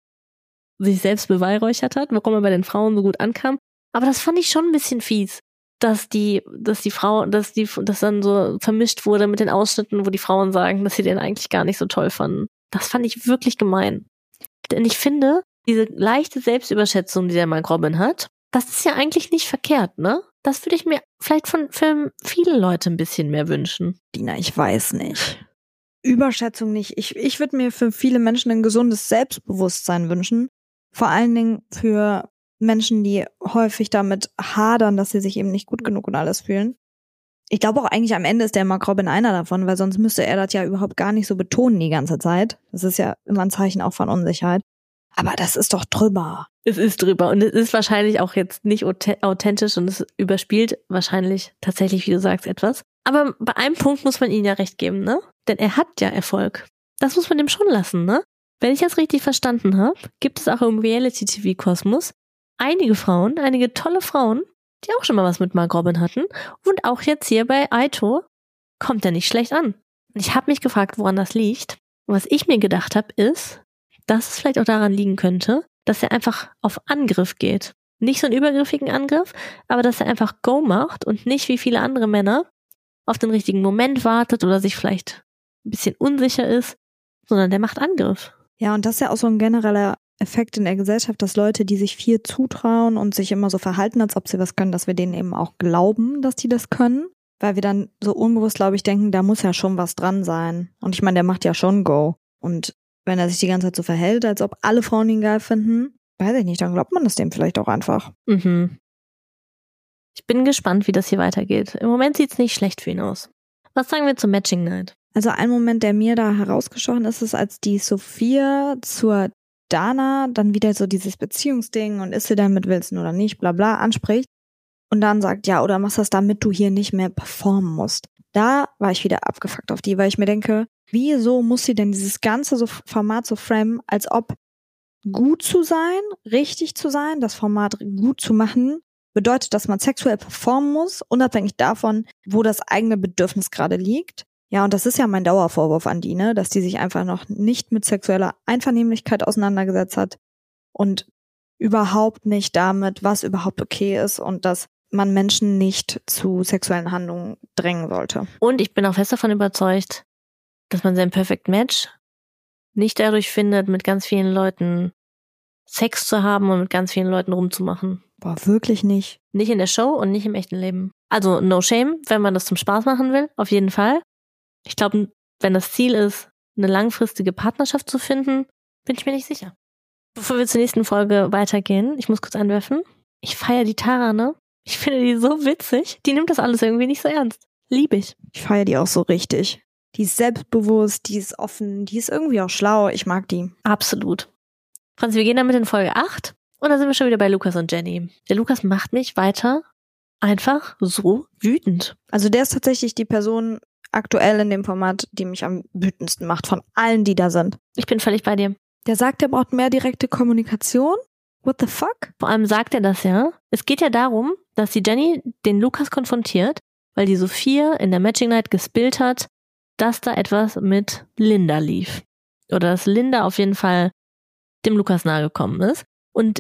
sich selbst beweihräuchert hat, warum er bei den Frauen so gut ankam. Aber das fand ich schon ein bisschen fies, dass die, dass die Frau, dass die, das dann so vermischt wurde mit den Ausschnitten, wo die Frauen sagen, dass sie den eigentlich gar nicht so toll fanden. Das fand ich wirklich gemein. Denn ich finde, diese leichte Selbstüberschätzung, die der Mark Robin hat, das ist ja eigentlich nicht verkehrt, ne? Das würde ich mir vielleicht von für viele Leute ein bisschen mehr wünschen. Dina, ich weiß nicht. Überschätzung nicht. Ich, ich würde mir für viele Menschen ein gesundes Selbstbewusstsein wünschen. Vor allen Dingen für Menschen, die häufig damit hadern, dass sie sich eben nicht gut genug und alles fühlen. Ich glaube auch eigentlich am Ende ist der Mark Robin einer davon, weil sonst müsste er das ja überhaupt gar nicht so betonen die ganze Zeit. Das ist ja immer ein Zeichen auch von Unsicherheit. Aber das ist doch drüber. Es ist drüber und es ist wahrscheinlich auch jetzt nicht authentisch und es überspielt wahrscheinlich tatsächlich, wie du sagst, etwas. Aber bei einem Punkt muss man ihm ja recht geben, ne? Denn er hat ja Erfolg. Das muss man dem schon lassen, ne? Wenn ich das richtig verstanden habe, gibt es auch im Reality-T V-Kosmos einige Frauen, einige tolle Frauen, die auch schon mal was mit Mark Robin hatten. Und auch jetzt hier bei Aito kommt er nicht schlecht an. Und ich habe mich gefragt, woran das liegt. Und was ich mir gedacht habe, ist, dass es vielleicht auch daran liegen könnte, dass er einfach auf Angriff geht. Nicht so einen übergriffigen Angriff, aber dass er einfach Go macht und nicht wie viele andere Männer auf den richtigen Moment wartet oder sich vielleicht ein bisschen unsicher ist, sondern der macht Angriff. Ja, und das ist ja auch so ein genereller Effekt in der Gesellschaft, dass Leute, die sich viel zutrauen und sich immer so verhalten, als ob sie was können, dass wir denen eben auch glauben, dass die das können. Weil wir dann so unbewusst, glaube ich, denken, da muss ja schon was dran sein. Und ich meine, der macht ja schon Go. Und wenn er sich die ganze Zeit so verhält, als ob alle Frauen ihn geil finden, weiß ich nicht, dann glaubt man das dem vielleicht auch einfach. Mhm. Ich bin gespannt, wie das hier weitergeht. Im Moment sieht's nicht schlecht für ihn aus. Was sagen wir zum Matching Night? Also ein Moment, der mir da herausgestochen ist, ist, als die Sophia zur Dana dann wieder so dieses Beziehungsding und ist sie denn mit Wilson oder nicht, bla bla, anspricht. und dann sagt, ja, oder machst das, damit du hier nicht mehr performen musst. Da war ich wieder abgefuckt auf die, weil ich mir denke, wieso muss sie denn dieses ganze so Format so framen, als ob gut zu sein, richtig zu sein, das Format gut zu machen, bedeutet, dass man sexuell performen muss, unabhängig davon, wo das eigene Bedürfnis gerade liegt. Ja, und das ist ja mein Dauervorwurf an die, ne, dass die sich einfach noch nicht mit sexueller Einvernehmlichkeit auseinandergesetzt hat und überhaupt nicht damit, was überhaupt okay ist und dass man Menschen nicht zu sexuellen Handlungen drängen sollte. Und ich bin auch fest davon überzeugt, dass man sein Perfect Match nicht dadurch findet, mit ganz vielen Leuten Sex zu haben und mit ganz vielen Leuten rumzumachen. Boah, wirklich nicht. Nicht in der Show und nicht im echten Leben. Also no shame, wenn man das zum Spaß machen will, auf jeden Fall. Ich glaube, wenn das Ziel ist, eine langfristige Partnerschaft zu finden, bin ich mir nicht sicher. Bevor wir zur nächsten Folge weitergehen, ich muss kurz einwerfen. Ich feiere die Tara, ne? Ich finde die so witzig. Die nimmt das alles irgendwie nicht so ernst. Lieb ich. Ich feiere die auch so richtig. Die ist selbstbewusst, die ist offen, die ist irgendwie auch schlau. Ich mag die. Absolut. Franzi, wir gehen damit in Folge acht und da sind wir schon wieder bei Lukas und Jenny. Der Lukas macht mich weiter einfach so wütend. Also der ist tatsächlich die Person aktuell in dem Format, die mich am wütendsten macht von allen, die da sind. Ich bin völlig bei dir. Der sagt, er braucht mehr direkte Kommunikation. What the fuck? Vor allem sagt er das ja. Es geht ja darum, dass die Jenny den Lukas konfrontiert, weil die Sophia in der Matching Night gespillt hat, dass da etwas mit Linda lief. Oder dass Linda auf jeden Fall dem Lukas nahe gekommen ist. Und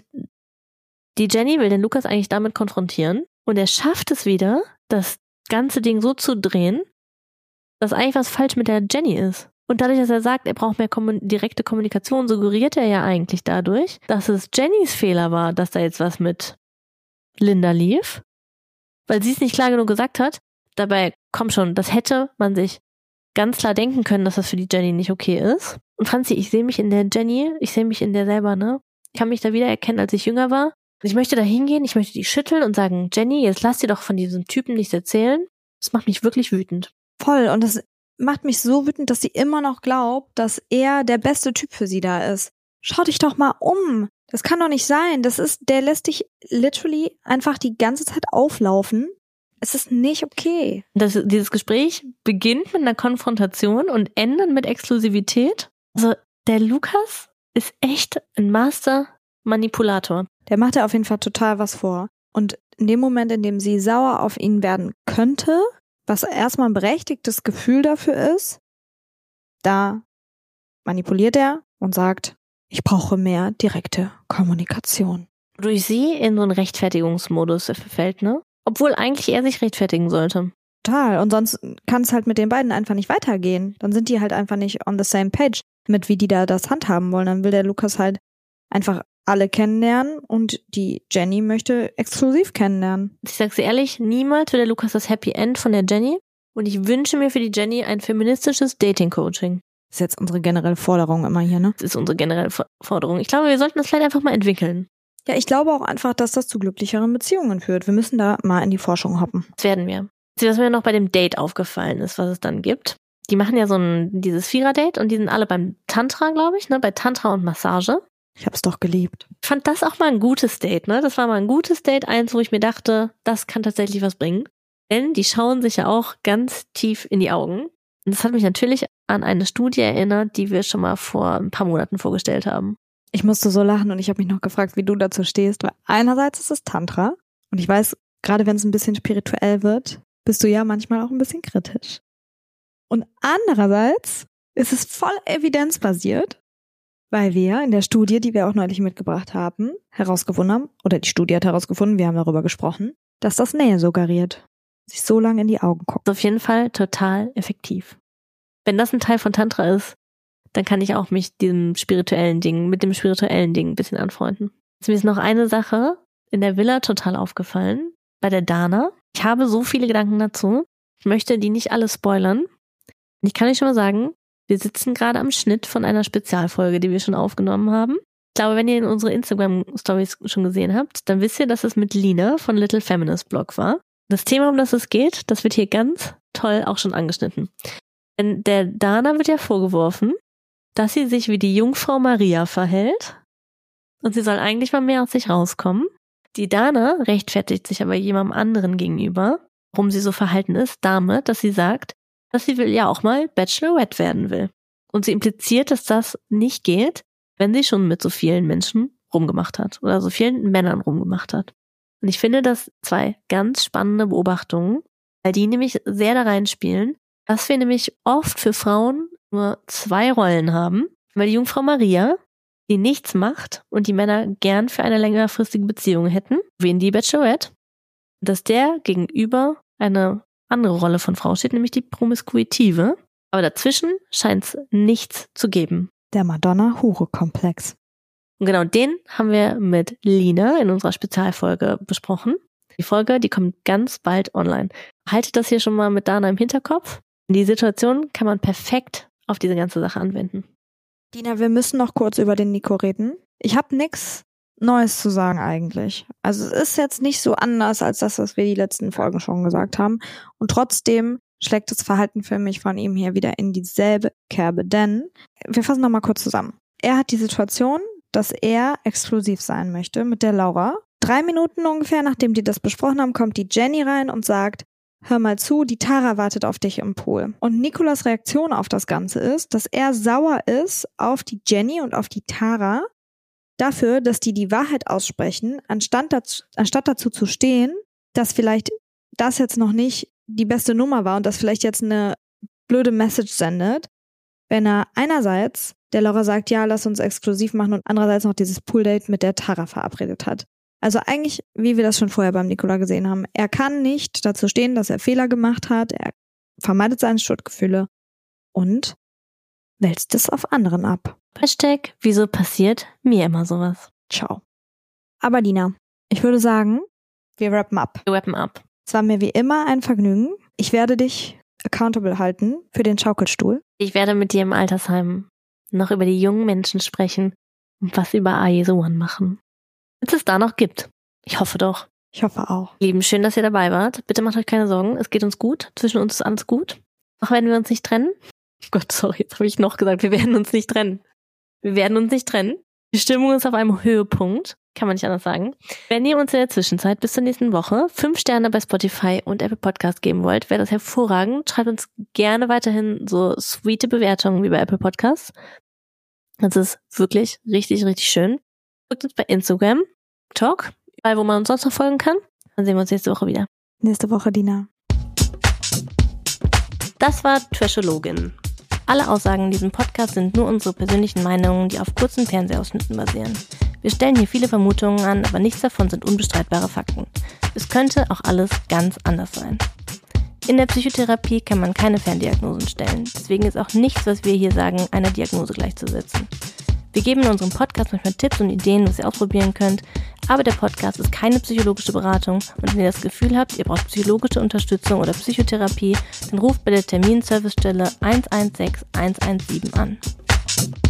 die Jenny will den Lukas eigentlich damit konfrontieren. Und er schafft es wieder, das ganze Ding so zu drehen, dass eigentlich was falsch mit der Jenny ist. Und dadurch, dass er sagt, er braucht mehr kommun- direkte Kommunikation, suggeriert er ja eigentlich dadurch, dass es Jennys Fehler war, dass da jetzt was mit Linda lief. Weil sie es nicht klar genug gesagt hat. Dabei, komm schon, das hätte man sich ganz klar denken können, dass das für die Jenny nicht okay ist. Und Franzi, ich sehe mich in der Jenny, ich sehe mich in der selber, ne? Ich kann mich da wieder erkennen, als ich jünger war. Ich möchte da hingehen, ich möchte die schütteln und sagen, Jenny, jetzt lass dir doch von diesem Typen nichts erzählen. Das macht mich wirklich wütend. Voll. Und das macht mich so wütend, dass sie immer noch glaubt, dass er der beste Typ für sie da ist. Schau dich doch mal um. Das kann doch nicht sein. Das ist, der lässt dich literally einfach die ganze Zeit auflaufen. Es ist nicht okay. Das, dieses Gespräch beginnt mit einer Konfrontation und endet mit Exklusivität. Also der Lukas ist echt ein Master-Manipulator. Der macht ja auf jeden Fall total was vor. Und in dem Moment, in dem sie sauer auf ihn werden könnte, was erstmal ein berechtigtes Gefühl dafür ist, da manipuliert er und sagt, ich brauche mehr direkte Kommunikation. Durch sie in so einen Rechtfertigungsmodus verfällt, ne? Obwohl eigentlich er sich rechtfertigen sollte. Total. Und sonst kann es halt mit den beiden einfach nicht weitergehen. Dann sind die halt einfach nicht on the same page mit, wie die da das handhaben wollen. Dann will der Lukas halt einfach alle kennenlernen und die Jenny möchte exklusiv kennenlernen. Ich sag's dir ehrlich, niemals will der Lukas das Happy End von der Jenny. Und ich wünsche mir für die Jenny ein feministisches Dating-Coaching. Das ist jetzt unsere generelle Forderung immer hier, ne? Das ist unsere generelle Forderung. Ich glaube, wir sollten das vielleicht einfach mal entwickeln. Ja, ich glaube auch einfach, dass das zu glücklicheren Beziehungen führt. Wir müssen da mal in die Forschung hoppen. Das werden wir. Was mir noch bei dem Date aufgefallen ist, was es dann gibt. Die machen ja so ein dieses Vierer-Date und die sind alle beim Tantra, glaube ich, ne? Bei Tantra und Massage. Ich hab's doch geliebt. Ich fand das auch mal ein gutes Date, ne? Das war mal ein gutes Date, eins, wo ich mir dachte, das kann tatsächlich was bringen. Denn die schauen sich ja auch ganz tief in die Augen. Und das hat mich natürlich an eine Studie erinnert, die wir schon mal vor ein paar Monaten vorgestellt haben. Ich musste so lachen und ich habe mich noch gefragt, wie du dazu stehst, weil einerseits ist es Tantra und ich weiß, gerade wenn es ein bisschen spirituell wird, bist du ja manchmal auch ein bisschen kritisch. Und andererseits ist es voll evidenzbasiert, weil wir in der Studie, die wir auch neulich mitgebracht haben, herausgefunden haben, oder die Studie hat herausgefunden, wir haben darüber gesprochen, dass das Nähe suggeriert, sich so lange in die Augen guckt. Auf jeden Fall total effektiv. Wenn das ein Teil von Tantra ist, dann kann ich auch mich diesem spirituellen Ding, mit dem spirituellen Ding ein bisschen anfreunden. Mir ist noch eine Sache in der Villa total aufgefallen, bei der Dana. Ich habe so viele Gedanken dazu. Ich möchte die nicht alle spoilern. Und ich kann euch schon mal sagen, wir sitzen gerade am Schnitt von einer Spezialfolge, die wir schon aufgenommen haben. Ich glaube, wenn ihr in unsere Instagram-Stories schon gesehen habt, dann wisst ihr, dass es mit Lina von Little Feminist Blog war. Das Thema, um das es geht, das wird hier ganz toll auch schon angeschnitten. Denn der Dana wird ja vorgeworfen, dass sie sich wie die Jungfrau Maria verhält und sie soll eigentlich mal mehr aus sich rauskommen. Die Dana rechtfertigt sich aber jemandem anderen gegenüber, warum sie so verhalten ist, damit, dass sie sagt, dass sie will ja auch mal Bachelorette werden will. Und sie impliziert, dass das nicht geht, wenn sie schon mit so vielen Menschen rumgemacht hat oder so vielen Männern rumgemacht hat. Und ich finde das zwei ganz spannende Beobachtungen, weil die nämlich sehr da reinspielen, dass wir nämlich oft für Frauen nur zwei Rollen haben, weil die Jungfrau Maria, die nichts macht und die Männer gern für eine längerfristige Beziehung hätten, wie in die Bachelorette, dass der gegenüber eine andere Rolle von Frau steht, nämlich die Promiskuitive. Aber dazwischen scheint es nichts zu geben. Der Madonna-Hure-Komplex. Und genau den haben wir mit Lina in unserer Spezialfolge besprochen. Die Folge, die kommt ganz bald online. Haltet das hier schon mal mit Dana im Hinterkopf. Die Situation kann man perfekt auf diese ganze Sache anwenden. Dina, wir müssen noch kurz über den Nico reden. Ich habe nichts Neues zu sagen eigentlich. Also es ist jetzt nicht so anders als das, was wir die letzten Folgen schon gesagt haben. Und trotzdem schlägt das Verhalten für mich von ihm hier wieder in dieselbe Kerbe. Denn, wir fassen noch mal kurz zusammen. Er hat die Situation, dass er exklusiv sein möchte mit der Laura. Drei Minuten ungefähr, nachdem die das besprochen haben, kommt die Jenny rein und sagt, hör mal zu, die Tara wartet auf dich im Pool. Und Nicolas Reaktion auf das Ganze ist, dass er sauer ist auf die Jenny und auf die Tara dafür, dass die die Wahrheit aussprechen, anstatt dazu, anstatt dazu zu stehen, dass vielleicht das jetzt noch nicht die beste Nummer war und das vielleicht jetzt eine blöde Message sendet, wenn er einerseits der Laura sagt, ja, lass uns exklusiv machen und andererseits noch dieses Pooldate mit der Tara verabredet hat. Also eigentlich, wie wir das schon vorher beim Nicola gesehen haben, er kann nicht dazu stehen, dass er Fehler gemacht hat, er vermeidet seine Schuldgefühle und wälzt es auf anderen ab. Hashtag, wieso passiert mir immer sowas? Ciao. Aber Dina, ich würde sagen, wir rappen ab. Wir rappen ab. Es war mir wie immer ein Vergnügen. Ich werde dich accountable halten für den Schaukelstuhl. Ich werde mit dir im Altersheim noch über die jungen Menschen sprechen und was sie bei A J One machen. Wenn es da noch gibt. Ich hoffe doch. Ich hoffe auch. Lieben, schön, dass ihr dabei wart. Bitte macht euch keine Sorgen. Es geht uns gut. Zwischen uns ist alles gut. Auch werden wir uns nicht trennen. Oh Gott, sorry, jetzt habe ich noch gesagt, wir werden uns nicht trennen. Wir werden uns nicht trennen. Die Stimmung ist auf einem Höhepunkt. Kann man nicht anders sagen. Wenn ihr uns in der Zwischenzeit bis zur nächsten Woche fünf Sterne bei Spotify und Apple Podcast geben wollt, wäre das hervorragend. Schreibt uns gerne weiterhin so sweete Bewertungen wie bei Apple Podcasts. Das ist wirklich richtig, richtig schön. Folgt uns bei Instagram, Talk, überall, wo man uns sonst noch folgen kann. Dann sehen wir uns nächste Woche wieder. Nächste Woche, Dina. Das war Trashologin. Alle Aussagen in diesem Podcast sind nur unsere persönlichen Meinungen, die auf kurzen Fernsehausschnitten basieren. Wir stellen hier viele Vermutungen an, aber nichts davon sind unbestreitbare Fakten. Es könnte auch alles ganz anders sein. In der Psychotherapie kann man keine Ferndiagnosen stellen. Deswegen ist auch nichts, was wir hier sagen, einer Diagnose gleichzusetzen. Wir geben in unserem Podcast manchmal Tipps und Ideen, was ihr ausprobieren könnt, aber der Podcast ist keine psychologische Beratung und wenn ihr das Gefühl habt, ihr braucht psychologische Unterstützung oder Psychotherapie, dann ruft bei der Terminservicestelle eins eins sechs eins eins sieben an.